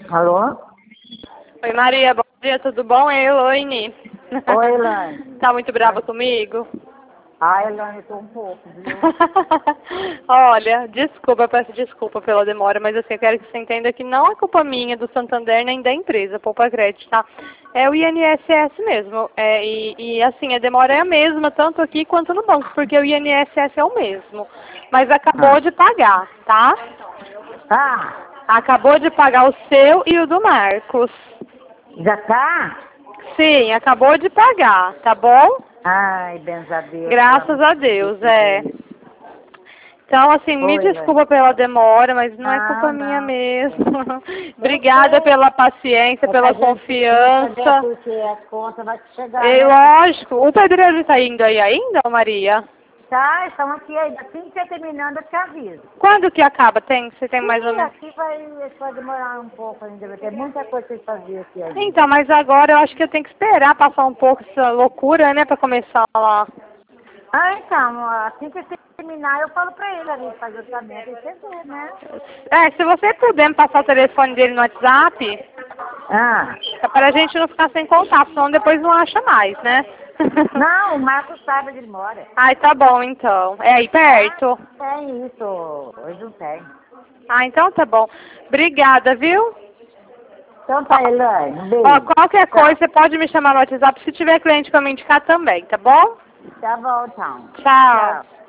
Alô? Oi, Maria, bom dia, tudo bom? É Elaine. Oi, Elaine. Tá muito brava comigo? Ah, Elaine, tô um pouco, viu? Olha, desculpa, eu peço desculpa pela demora, mas assim, eu quero que você entenda que não é culpa minha, do Santander, nem da empresa, Poupa Crédito, tá? É o INSS mesmo. Assim, a demora é a mesma, tanto aqui quanto no banco, porque o INSS é o mesmo. Mas acabou de pagar, tá? Ah, Acabou de pagar o seu e o do Marcos. já tá? Sim, acabou de pagar, tá bom? Ai, benza a Deus. Graças a Deus, é. Então, assim, me Oi, Elaine. desculpa pela demora, mas não é culpa Não, minha não. mesmo. Eu Obrigada sei. pela paciência, É pra pela gente saber confiança. porque as contas vão chegar, E né? lógico, o pedreiro está indo aí ainda, Maria? Tá, estamos aqui ainda. Assim que você terminando, eu te aviso. Quando que acaba? Você tem mais ou Sim, menos? aqui vai demorar um pouco ainda. Vai ter muita coisa pra fazer aqui ainda. Então, mas agora eu acho que eu tenho que esperar passar um pouco essa loucura, né, pra começar lá. Ah, então, assim que você terminar, eu falo pra ele ali fazer o tratamento e você vê, né? É, se você puder me passar o telefone dele no WhatsApp, Ah. é para a gente não ficar sem contato, senão depois não acha mais, né? Não, o Marcos sabe onde ele mora. Ai, tá bom então. É aí Ah, perto? tem isso. Hoje não tem. Ah, então tá bom. Obrigada, viu? Então tá, Elaine. Um Ó, beijo. qualquer coisa Tchau. você pode me chamar no WhatsApp se tiver cliente pra me indicar também, tá bom? Tá bom, então. Tchau. Tchau.